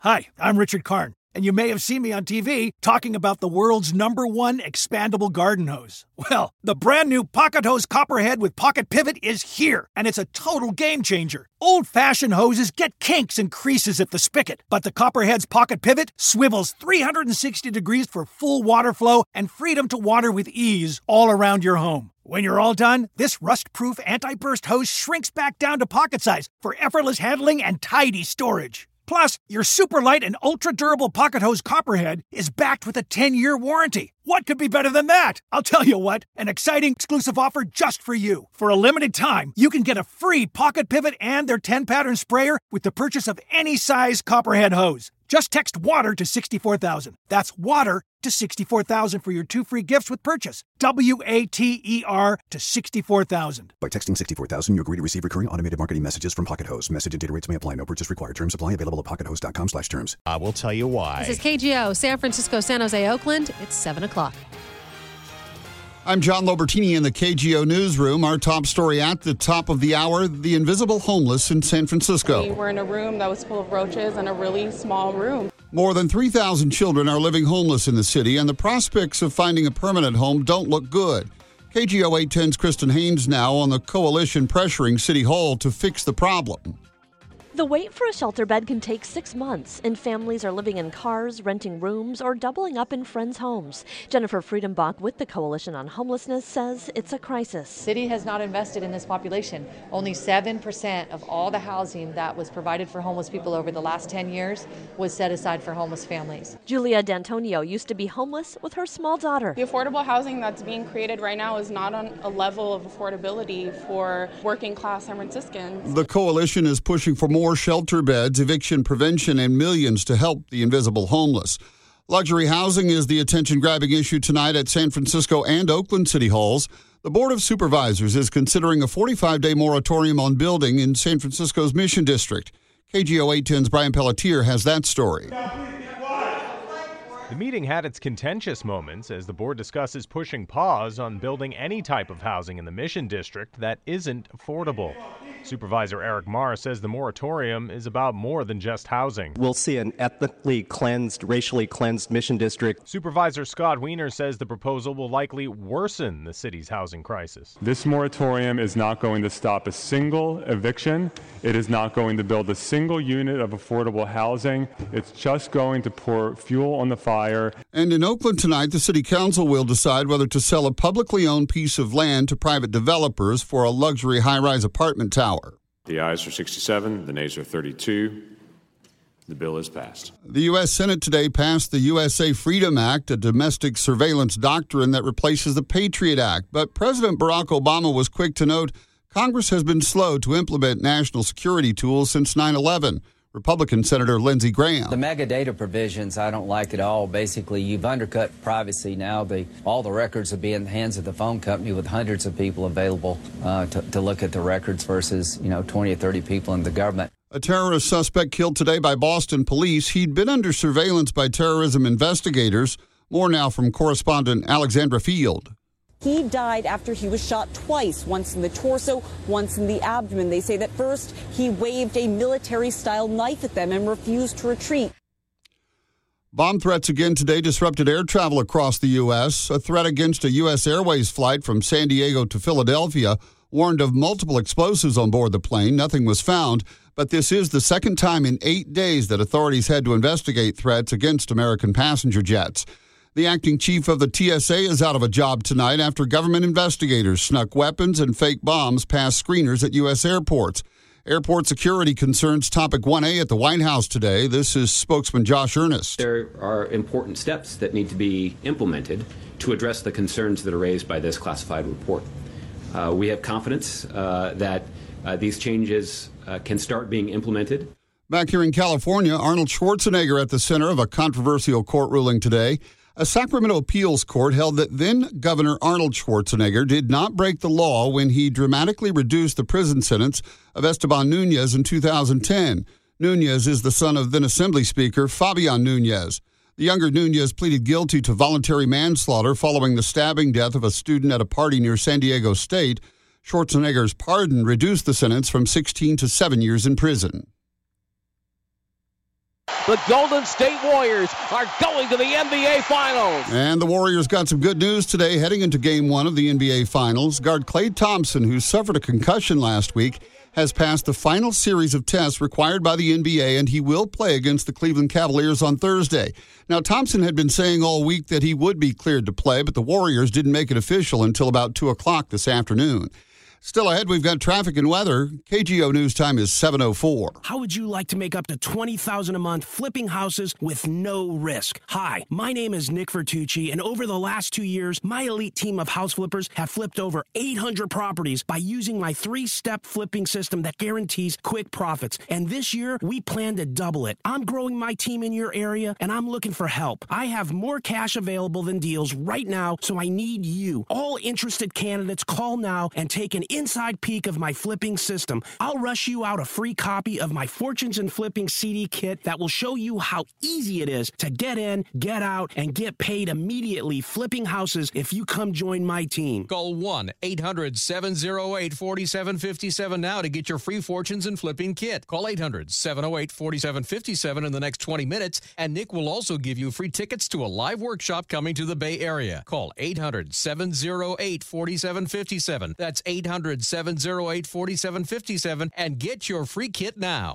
Hi, I'm Richard Karn, and you may have seen me on TV talking about the world's #1 expandable garden hose. Well, the brand new Pocket Hose Copperhead with Pocket Pivot is here, and it's a total game changer. Old-fashioned hoses get kinks and creases at the spigot, but the Copperhead's Pocket Pivot swivels 360 degrees for full water flow and freedom to water with ease all around your home. When you're all done, this rust-proof anti-burst hose shrinks back down to pocket size for effortless handling and tidy storage. Plus, your super light and ultra-durable Pocket Hose Copperhead is backed with a 10-year warranty. What could be better than that? I'll tell you what, an exciting exclusive offer just for you. For a limited time, you can get a free Pocket Pivot and their 10-pattern sprayer with the purchase of any size Copperhead hose. Just text WATER to 64,000. That's WATER to 64,000 for your 2 free gifts with purchase. WATER to 64,000. By texting 64,000, you agree to receive recurring automated marketing messages from Pocket Hose. Message and data rates may apply. No purchase required. Terms apply. Available at pockethose.com/terms. I will tell you why. This is KGO, San Francisco, San Jose, Oakland. It's 7 o'clock. I'm John Lobertini in the KGO newsroom. Our top story at the top of the hour, the invisible homeless in San Francisco. We were in a room that was full of roaches in a really small room. More than 3,000 children are living homeless in the city, and the prospects of finding a permanent home don't look good. KGO 810's Kristen Haynes now on the coalition pressuring City Hall to fix the problem. The wait for a shelter bed can take 6 months, and families are living in cars, renting rooms, or doubling up in friends' homes. Jennifer Friedenbach with the Coalition on Homelessness says it's a crisis. City has not invested in this population. Only 7% of all the housing that was provided for homeless people over the last 10 years was set aside for homeless families. Julia D'Antonio used to be homeless with her small daughter. The affordable housing that's being created right now is not on a level of affordability for working class San Franciscans. The coalition is pushing for more shelter beds, eviction prevention, and millions to help the invisible homeless. Luxury housing is the attention-grabbing issue tonight at San Francisco and Oakland City Halls. The Board of Supervisors is considering a 45-day moratorium on building in San Francisco's Mission District. KGO 810's Brian Pelletier has that story. The meeting had its contentious moments as the board discusses pushing pause on building any type of housing in the Mission District that isn't affordable. Supervisor Eric Marr says the moratorium is about more than just housing. We'll see an ethnically cleansed, racially cleansed Mission District. Supervisor Scott Wiener says the proposal will likely worsen the city's housing crisis. This moratorium is not going to stop a single eviction. It is not going to build a single unit of affordable housing. It's just going to pour fuel on the fire. And in Oakland tonight, the city council will decide whether to sell a publicly owned piece of land to private developers for a luxury high-rise apartment tower. The ayes are 67, the nays are 32. The bill is passed. The U.S. Senate today passed the USA Freedom Act, a domestic surveillance doctrine that replaces the Patriot Act. But President Barack Obama was quick to note Congress has been slow to implement national security tools since 9/11. Republican Senator Lindsey Graham. The mega data provisions I don't like at all. Basically, you've undercut privacy now. All the records will be in the hands of the phone company with hundreds of people available to look at the records versus 20 or 30 people in the government. A terrorist suspect killed today by Boston police. He'd been under surveillance by terrorism investigators. More now from correspondent Alexandra Field. He died after he was shot twice, once in the torso, once in the abdomen. They say that first he waved a military-style knife at them and refused to retreat. Bomb threats again today disrupted air travel across the U.S. A threat against a U.S. Airways flight from San Diego to Philadelphia warned of multiple explosives on board the plane. Nothing was found, but this is the second time in 8 days that authorities had to investigate threats against American passenger jets. The acting chief of the TSA is out of a job tonight after government investigators snuck weapons and fake bombs past screeners at U.S. airports. Airport security concerns topic 1A at the White House today. This is spokesman Josh Earnest. There are important steps that need to be implemented to address the concerns that are raised by this classified report. We have confidence that these changes can start being implemented. Back here in California, Arnold Schwarzenegger at the center of a controversial court ruling today. A Sacramento appeals court held that then-Governor Arnold Schwarzenegger did not break the law when he dramatically reduced the prison sentence of Esteban Nunez in 2010. Nunez is the son of then-Assembly Speaker Fabian Nunez. The younger Nunez pleaded guilty to voluntary manslaughter following the stabbing death of a student at a party near San Diego State. Schwarzenegger's pardon reduced the sentence from 16 to 7 years in prison. The Golden State Warriors are going to the NBA Finals. And the Warriors got some good news today heading into Game 1 of the NBA Finals. Guard Klay Thompson, who suffered a concussion last week, has passed the final series of tests required by the NBA, and he will play against the Cleveland Cavaliers on Thursday. Now, Thompson had been saying all week that he would be cleared to play, but the Warriors didn't make it official until about 2 o'clock this afternoon. Still ahead, we've got traffic and weather. KGO News Time is 7:04. How would you like to make up to $20,000 a month flipping houses with no risk? Hi, my name is Nick Vertucci, and over the last 2 years, my elite team of house flippers have flipped over 800 properties by using my 3-step flipping system that guarantees quick profits. And this year, we plan to double it. I'm growing my team in your area, and I'm looking for help. I have more cash available than deals right now, so I need you. All interested candidates, call now and take an inside peek of my flipping system. I'll rush you out a free copy of my Fortunes in Flipping CD kit that will show you how easy it is to get in, get out, and get paid immediately flipping houses if you come join my team. Call 1-800-708-4757 now to get your free Fortunes in Flipping kit. Call 800-708-4757 in the next 20 minutes, and Nick will also give you free tickets to a live workshop coming to the Bay Area. Call 800-708-4757. That's 800-708-4757 and get your free kit now.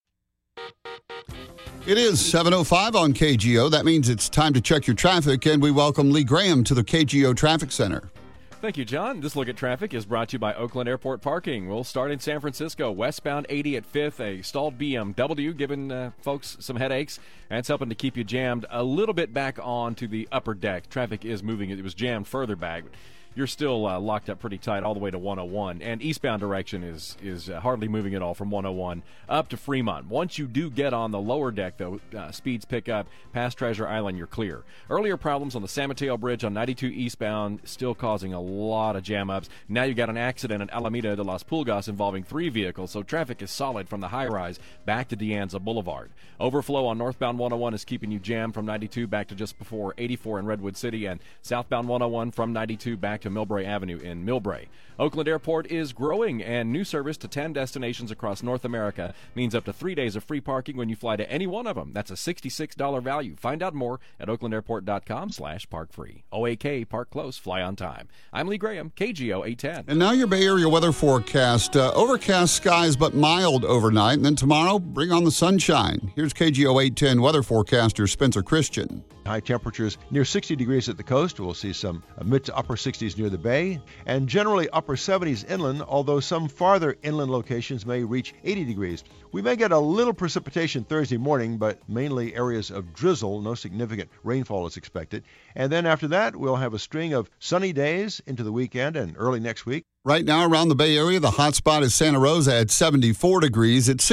It is 7:05 on KGO. That means it's time to check your traffic, and we welcome Lee Graham to the KGO Traffic Center. Thank you, John. This look at traffic is brought to you by Oakland Airport Parking. We'll start in San Francisco, westbound 80 at 5th, a stalled BMW giving folks some headaches, and it's helping to keep you jammed a little bit back onto the upper deck. Traffic is moving. It was jammed further back. You're still locked up pretty tight all the way to 101, and eastbound direction is hardly moving at all from 101 up to Fremont. Once you do get on the lower deck, though, speeds pick up past Treasure Island, you're clear. Earlier problems on the San Mateo Bridge on 92 eastbound still causing a lot of jam-ups. Now you got an accident at Alameda de Las Pulgas involving 3 vehicles, so traffic is solid from the high-rise back to De Anza Boulevard. Overflow on northbound 101 is keeping you jammed from 92 back to just before 84 in Redwood City, and southbound 101 from 92 back to Millbrae Avenue in Millbrae. Oakland Airport is growing, and new service to 10 destinations across North America means up to 3 days of free parking when you fly to any one of them. That's a $66 value. Find out more at oaklandairport.com/parkfree. OAK, park close, fly on time. I'm Lee Graham, KGO 810. And now your Bay Area weather forecast. Overcast skies, but mild overnight. And then tomorrow, bring on the sunshine. Here's KGO 810 weather forecaster Spencer Christian. High temperatures near 60 degrees at the coast. We'll see some mid to upper 60s near the bay, and generally upper 70s inland, although some farther inland locations may reach 80 degrees. We may get a little precipitation Thursday morning, but mainly areas of drizzle. No significant rainfall is expected. And then after that, we'll have a string of sunny days into the weekend and early next week. Right now around the Bay Area, the hot spot is Santa Rosa at 74 degrees. It's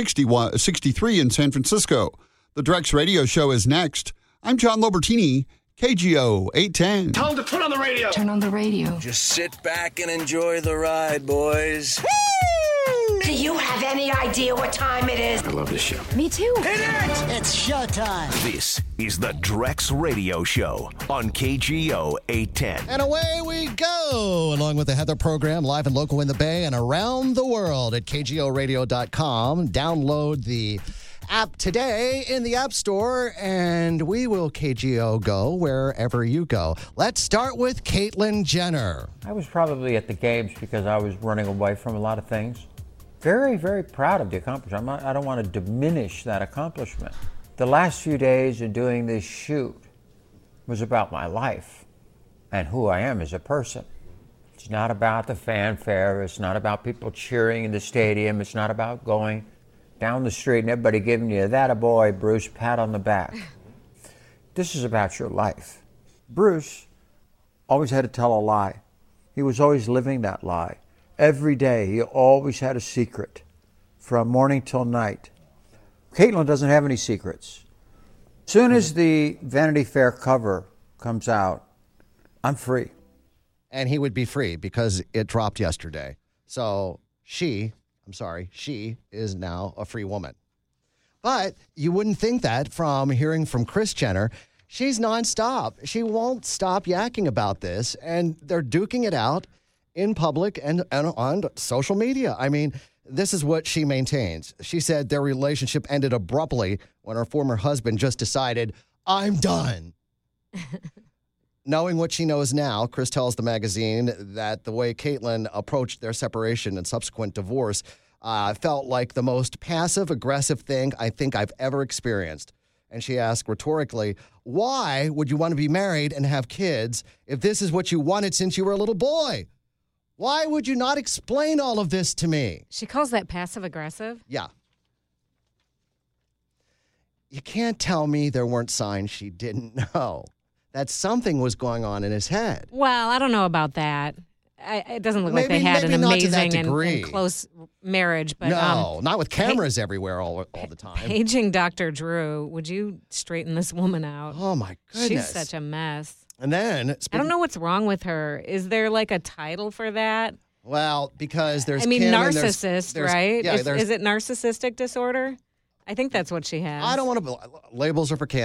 63 in San Francisco. The Drex Radio Show is next. I'm John Lobertini, KGO 810. Tell them to put on the radio. Turn on the radio. Just sit back and enjoy the ride, boys. Woo! Do you have any idea what time it is? I love this show. Me too. Hit it! It's showtime. This is the Drex Radio Show on KGO 810. And away we go, along with the Heather program, live and local in the Bay and around the world at KGORadio.com. Download the app today in the App Store, and we will KGO go wherever you go. Let's start with Caitlyn Jenner. I was probably at the Games because I was running away from a lot of things. Very, very proud of the accomplishment. I don't want to diminish that accomplishment. The last few days of doing this shoot was about my life and who I am as a person. It's not about the fanfare. It's not about people cheering in the stadium. It's not about going down the street and everybody giving you that a boy, Bruce, pat on the back. This is about your life. Bruce always had to tell a lie. He was always living that lie. Every day, he always had a secret from morning till night. Caitlyn doesn't have any secrets. As soon as the Vanity Fair cover comes out, I'm free. And he would be free because it dropped yesterday. So she is now a free woman. But you wouldn't think that from hearing from Kris Jenner. She's nonstop. She won't stop yakking about this, and they're duking it out in public and on social media. I mean, This is what she maintains. She said their relationship ended abruptly when her former husband just decided, I'm done. Knowing what she knows now, Chris tells the magazine that the way Caitlyn approached their separation and subsequent divorce felt like the most passive-aggressive thing I think I've ever experienced. And she asked rhetorically, why would you want to be married and have kids if this is what you wanted since you were a little boy? Why would you not explain all of this to me? She calls that passive-aggressive? Yeah. You can't tell me there weren't signs she didn't know, that something was going on in his head. Well, I don't know about that. It doesn't look like they Maybe- had an maybe not to that amazing degree. and close marriage. But No, not with cameras everywhere all the time. Paging Dr. Drew, would you straighten this woman out? Oh, my goodness. She's such a mess. And then, I don't know what's wrong with her. Is there like a title for that? well, because there's I mean, Kim and narcissist, there's- right? Yeah, there's Is it narcissistic disorder? I think that's what she has. I don't want to. Labels are for